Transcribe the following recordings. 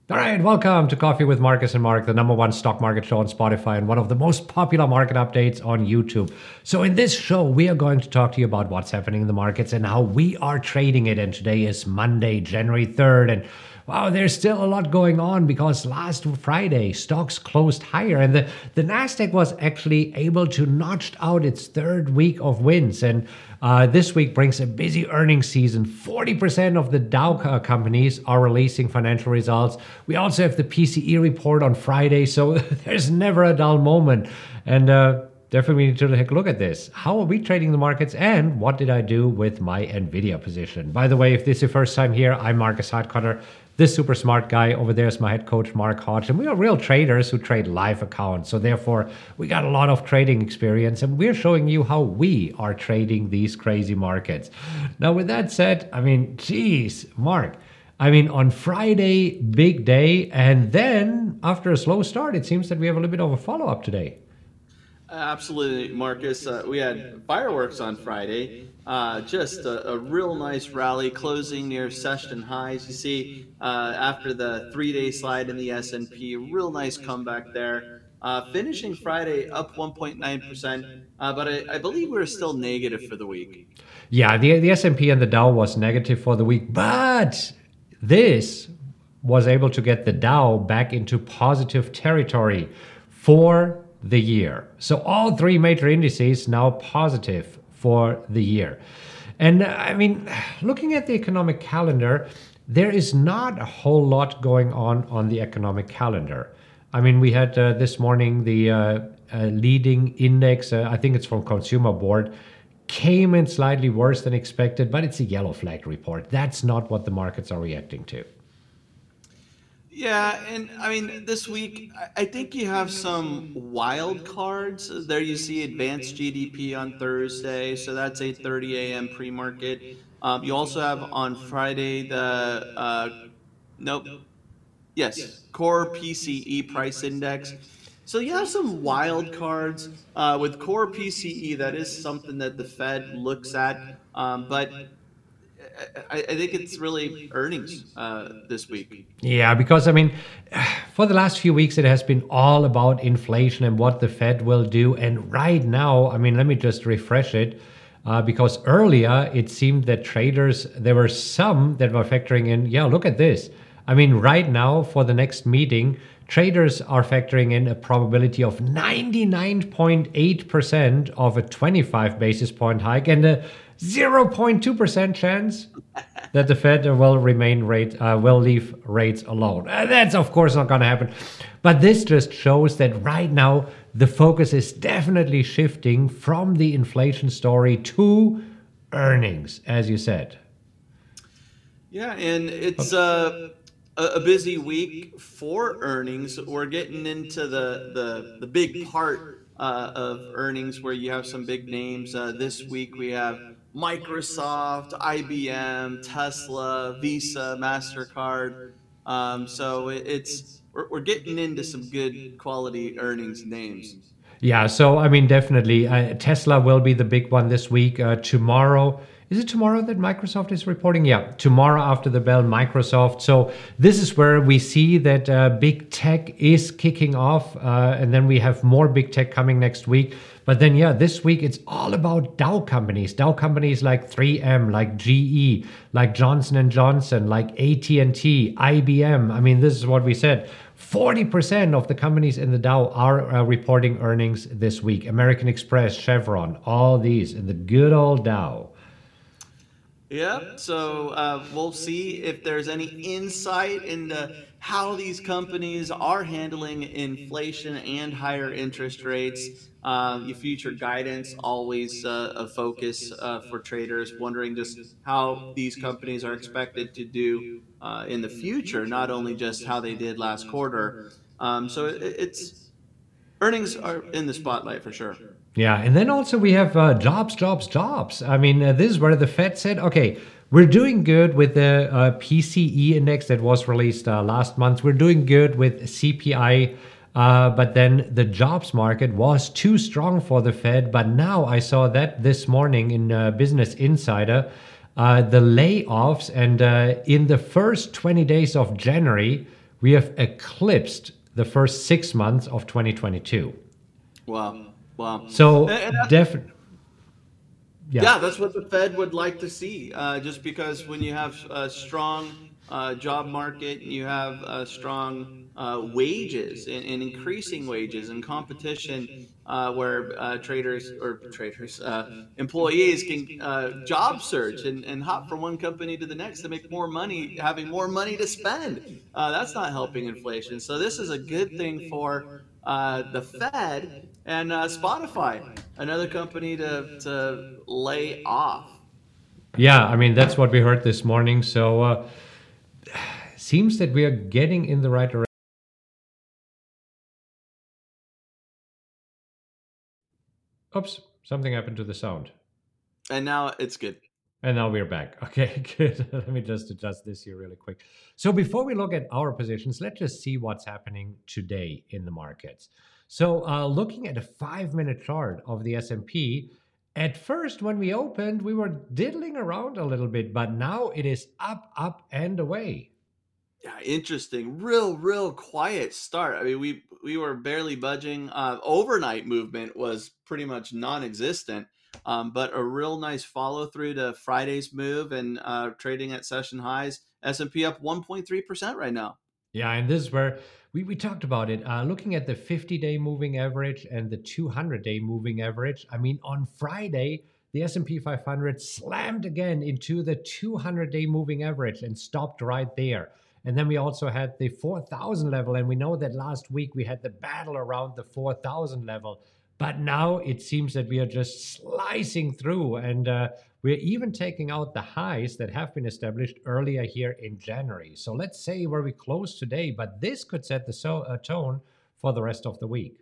All right, welcome to Coffee with Marcus and Mark, the number one stock market show on Spotify and one of the most popular market updates on YouTube. So in this show, we are going to talk to you about what's happening in the markets and how we are trading it. And today is Monday, January 3rd. And wow, there's still a lot going on because last Friday, stocks closed higher. And the NASDAQ was actually able to notch out its third week of wins. And this week brings a busy earnings season. 40% of the Dow companies are releasing financial results. We also have the PCE report on Friday, so there's never a dull moment. And definitely need to take a look at this. How are we trading the markets, and what did I do with my NVIDIA position? By the way, if this is your first time here, I'm Marcus Hartkotter. This super smart guy over there is my head coach, Mark Hodge, and we are real traders who trade live accounts. So therefore, we got a lot of trading experience, and we're showing you how we are trading these crazy markets. Now, with that said, geez, Mark, on Friday, big day, and then after a slow start, it seems that we have a little bit of a follow-up today. Absolutely, Marcus. We had fireworks on Friday. Just a real nice rally, closing near session highs. You see, after the 3-day slide in the S&P, real nice comeback there. Finishing Friday up 1.9%, but I believe we're still negative for the week. Yeah, the S&P and the Dow was negative for the week, but this was able to get the Dow back into positive territory for the year. So all three major indices now positive for the year. And looking at the economic calendar, there is not a whole lot going on the economic calendar. We had this morning the leading index, I think it's from Consumer Board, came in slightly worse than expected, but it's a yellow flag report. That's not what the markets are reacting to. Yeah, and this week, I think you have some wild cards. There you see advanced GDP on Thursday, so that's 8:30 a.m. pre-market. You also have on Friday the, core PCE price index. So you have some wild cards. With core PCE, that is something that the Fed looks at, but I think it's really earnings this week. Yeah, because for the last few weeks, it has been all about inflation and what the Fed will do. And right now, let me just refresh it, because earlier it seemed that traders, there were some that were factoring in, look at this. Right now for the next meeting, traders are factoring in a probability of 99.8% of a 25 basis point hike and a 0.2% chance that the Fed will leave rates alone. That's of course not going to happen. But this just shows that right now the focus is definitely shifting from the inflation story to earnings, as you said. Yeah, and it's a busy week for earnings. We're getting into the big part of earnings where you have some big names. This week we have Microsoft, IBM, Tesla, Visa, MasterCard. So we're getting into some good quality earnings names. Yeah, so definitely Tesla will be the big one this week. Tomorrow. Is it tomorrow that Microsoft is reporting? Yeah, tomorrow after the bell, Microsoft. So this is where we see that big tech is kicking off. And then we have more big tech coming next week. But then, this week it's all about Dow companies. Dow companies like 3M, like GE, like Johnson & Johnson, like AT&T, IBM. This is what we said. 40% of the companies in the Dow are reporting earnings this week. American Express, Chevron, all these in the good old Dow. Yeah, so we'll see if there's any insight into how these companies are handling inflation and higher interest rates. Your future guidance, always a focus for traders, wondering just how these companies are expected to do in the future, not only just how they did last quarter. So it's earnings are in the spotlight for sure. Yeah, and then also we have jobs. This is where the Fed said, okay, we're doing good with the PCE index that was released last month. We're doing good with CPI, but then the jobs market was too strong for the Fed. But now I saw that this morning in Business Insider, the layoffs, and in the first 20 days of January, we have eclipsed the first 6 months of 2022. Wow. Wow. So And definitely, yeah. yeah, that's what the Fed would like to see. Just because when you have a strong job market, and you have strong wages and increasing wages and competition, where employees can job search and hop from one company to the next to make more money, having more money to spend. That's not helping inflation. So this is a good thing for the Fed and Spotify, another company to lay off. Yeah, I mean, that's what we heard this morning. So seems that we are getting in the right direction. Oops, something happened to the sound. And now it's good. And now we're back. Okay, good. Let me just adjust this here really quick. So before we look at our positions, let's just see what's happening today in the markets. So looking at a 5-minute chart of the S&P, at first when we opened, we were diddling around a little bit, but now it is up, up, and away. Yeah, interesting. Real quiet start. I mean, we were barely budging. Overnight movement was pretty much non-existent. But a real nice follow through to Friday's move and trading at session highs. S&P up 1.3% right now. Yeah, and this is where we talked about it. Looking at the 50-day moving average and the 200-day moving average. I mean, on Friday, the S&P 500 slammed again into the 200-day moving average and stopped right there. And then we also had the 4,000 level, and we know that last week we had the battle around the 4,000 level. But now it seems that we are just slicing through, and we're even taking out the highs that have been established earlier here in January. So let's say where we close today, but this could set the tone for the rest of the week.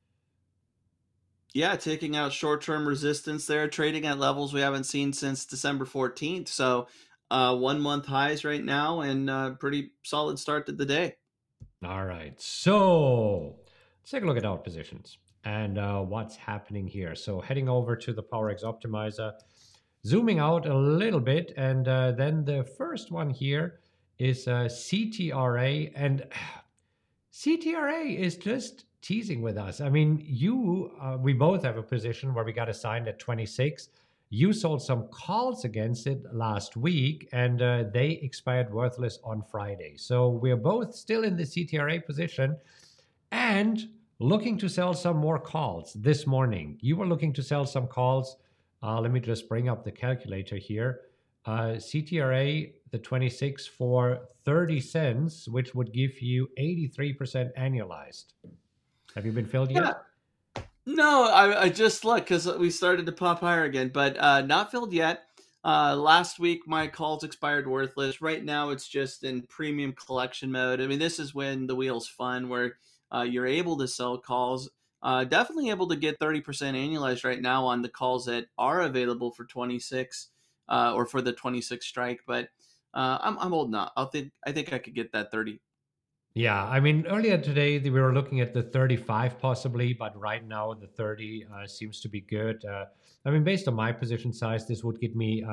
Yeah, taking out short-term resistance there, trading at levels we haven't seen since December 14th. So 1 month highs right now, and pretty solid start to the day. All right. So let's take a look at our positions and what's happening here. So heading over to the PowerX Optimizer, zooming out a little bit, and then the first one here is CTRA, and CTRA is just teasing with us. I mean, we both have a position where we got assigned at 26. You sold some calls against it last week, and they expired worthless on Friday. So we're both still in the CTRA position and looking to sell some more calls this morning. You were looking to sell some calls. Let me just bring up the calculator here. CTRA, the 26 for 30 cents, which would give you 83% annualized. Have you been filled yet? Yeah. No, I just looked because we started to pop higher again, but not filled yet. Last week, my calls expired worthless. Right now, it's just in premium collection mode. I mean, this is when the wheel's fun, where you're able to sell calls. Definitely able to get 30% annualized right now on the calls that are available for 26 or for the 26 strike. But I'm holding out. I think I could get that 30. Yeah, I mean, earlier today we were looking at the 35 possibly, but right now the 30 seems to be good. I mean, based on my position size, this would get me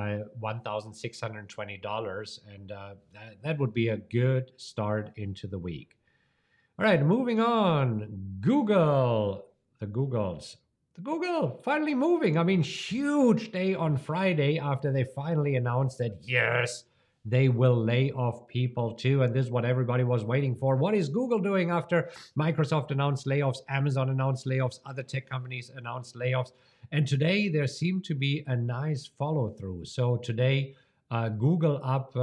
$1,620, and that would be a good start into the week. All right, moving on. Google, the Googles. The Google finally moving. I mean, huge day on Friday after they finally announced that, yes, they will lay off people too. And this is what everybody was waiting for. What is Google doing after Microsoft announced layoffs, Amazon announced layoffs, other tech companies announced layoffs? And today there seemed to be a nice follow through. So today, Google up,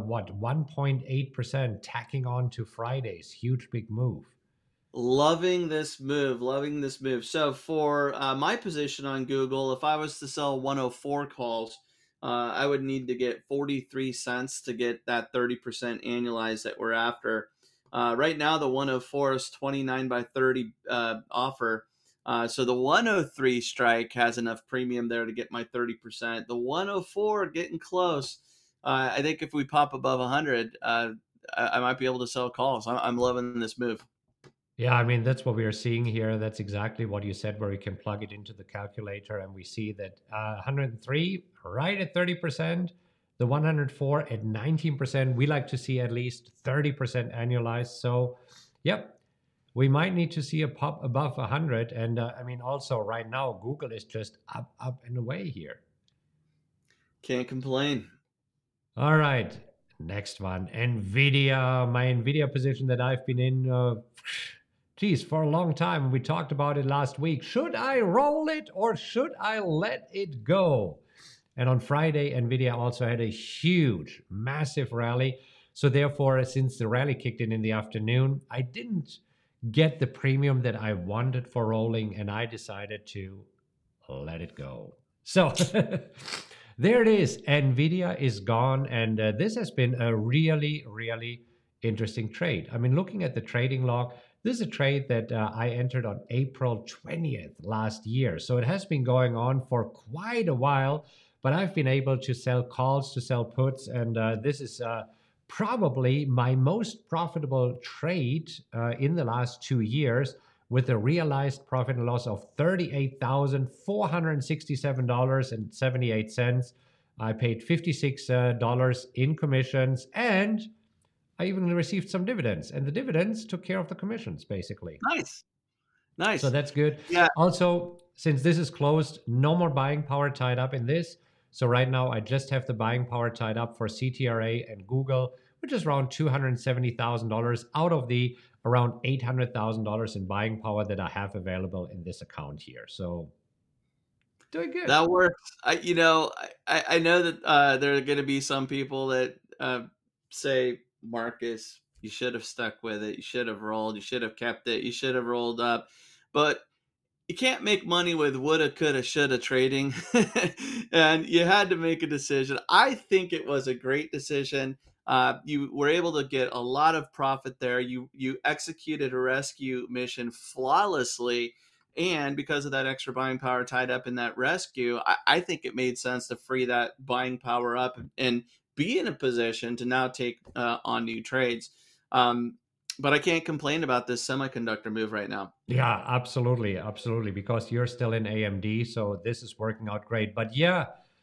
1.8%, tacking on to Friday's huge big move. Loving this move. Loving this move. So for my position on Google, if I was to sell 104 calls, I would need to get 43 cents to get that 30% annualized that we're after. Right now, the 104 is 29 by 30 offer. So the 103 strike has enough premium there to get my 30%. The 104 getting close. I think if we pop above 100, I might be able to sell calls. I'm loving this move. Yeah, I mean, that's what we are seeing here. That's exactly what you said, where we can plug it into the calculator and we see that 103 right at 30%. The 104 at 19%. We like to see at least 30% annualized. So, yep, we might need to see a pop above 100. And I mean, also right now, Google is just up and away here. Can't complain. All right, next one. Nvidia, my Nvidia position that I've been in, geez, for a long time. We talked about it last week. Should I roll it or should I let it go? And on Friday, Nvidia also had a huge, massive rally. So therefore, since the rally kicked in the afternoon, I didn't get the premium that I wanted for rolling, and I decided to let it go. So there it is. Nvidia is gone, and this has been a really, really interesting trade. I mean, looking at the trading log, this is a trade that I entered on April 20th last year. So it has been going on for quite a while, but I've been able to sell calls, to sell puts, and this is probably my most profitable trade in the last 2 years, with a realized profit and loss of $38,467.78. I paid $56 in commissions, and I even received some dividends. And the dividends took care of the commissions, basically. Nice. Nice. So that's good. Yeah. Also, since this is closed, no more buying power tied up in this. So right now, I just have the buying power tied up for CTRA and Google, which is around $270,000 out of the around $800,000 in buying power that I have available in this account here. So doing good. That works. I know that there are going to be some people that say, Marcus, you should have stuck with it. You should have rolled. You should have kept it. You should have rolled up. But you can't make money with woulda, coulda, shoulda trading. And you had to make a decision. I think it was a great decision. You were able to get a lot of profit there. You executed a rescue mission flawlessly. And because of that extra buying power tied up in that rescue, I think it made sense to free that buying power up and be in a position to now take on new trades. But I can't complain about this semiconductor move right now. Yeah, absolutely. Absolutely. Because you're still in AMD. So this is working out great. But yeah,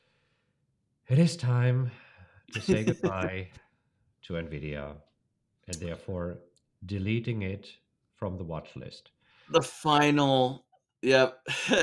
it is time to say goodbye to NVIDIA, and therefore deleting it from the watch list. The final, yep.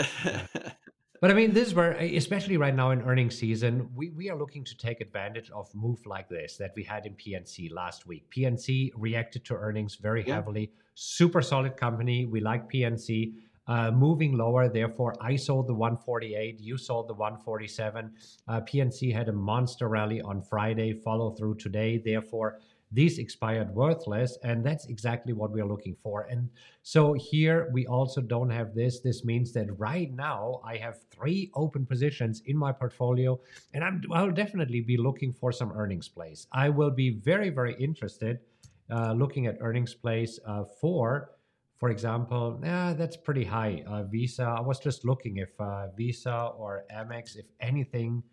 But I mean, this is where, especially right now in earnings season, we are looking to take advantage of move like this that we had in PNC last week. PNC reacted to earnings very heavily. Super solid company. We like PNC. Moving lower, therefore, I sold the 148. You sold the 147. PNC had a monster rally on Friday, follow through today. Therefore, these expired worthless, and that's exactly what we are looking for. And so here we also don't have this. This means that right now I have 3 open positions in my portfolio, and I'll definitely be looking for some earnings plays. I will be very, very interested looking at earnings plays for example, that's pretty high. Visa, I was just looking if Visa or Amex, if anything.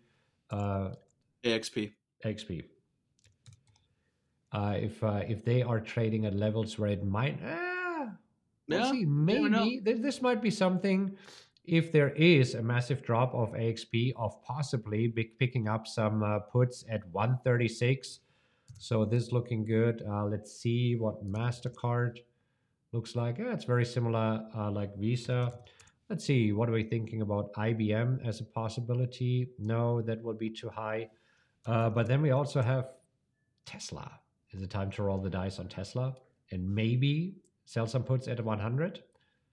AXP. If they are trading at levels where it might, we'll see. Maybe this might be something. If there is a massive drop of AXP, of possibly picking up some puts at 136. So this is looking good. Let's see what MasterCard looks like. Yeah, it's very similar like Visa. Let's see. What are we thinking about IBM as a possibility? No, that will be too high. But then we also have Tesla. Is it time to roll the dice on Tesla and maybe sell some puts at 100?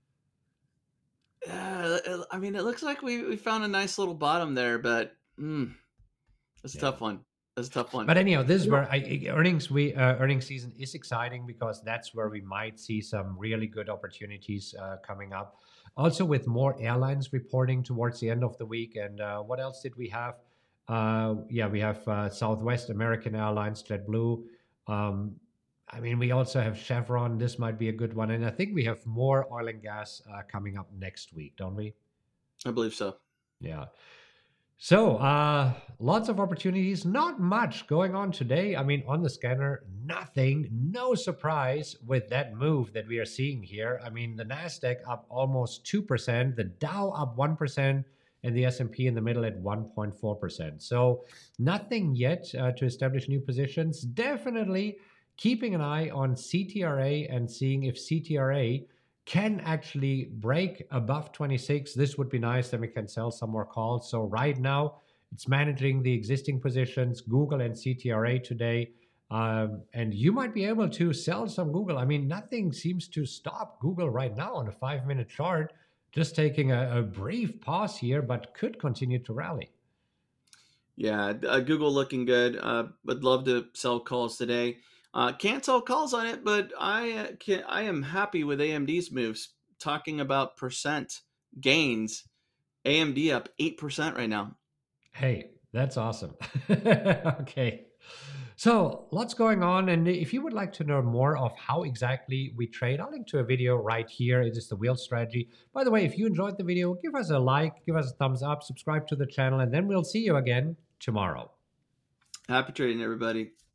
I mean, it looks like we found a nice little bottom there, but that's a tough one. That's a tough one. But anyhow, this is where earnings season is exciting, because that's where we might see some really good opportunities coming up. Also, with more airlines reporting towards the end of the week. And what else did we have? We have Southwest, American Airlines, JetBlue. I mean, we also have Chevron. This might be a good one. And I think we have more oil and gas coming up next week, don't we? I believe so. Yeah. So lots of opportunities, not much going on today. I mean, on the scanner, nothing, no surprise with that move that we are seeing here. I mean, the NASDAQ up almost 2%, the Dow up 1%, and the S&P in the middle at 1.4%. So nothing yet to establish new positions. Definitely keeping an eye on CTRA and seeing if CTRA can actually break above 26. This would be nice. Then we can sell some more calls. So right now, it's managing the existing positions, Google and CTRA today. And you might be able to sell some Google. I mean, nothing seems to stop Google right now on a 5-minute chart, just taking a brief pause here, but could continue to rally. Yeah, Google looking good. Would love to sell calls today. Can't sell calls on it, but I am happy with AMD's moves. Talking about percent gains, AMD up 8% right now. Hey, that's awesome. Okay. So lots going on. And if you would like to know more of how exactly we trade, I'll link to a video right here. It is the wheel strategy. By the way, if you enjoyed the video, give us a like, give us a thumbs up, subscribe to the channel, and then we'll see you again tomorrow. Happy trading, everybody.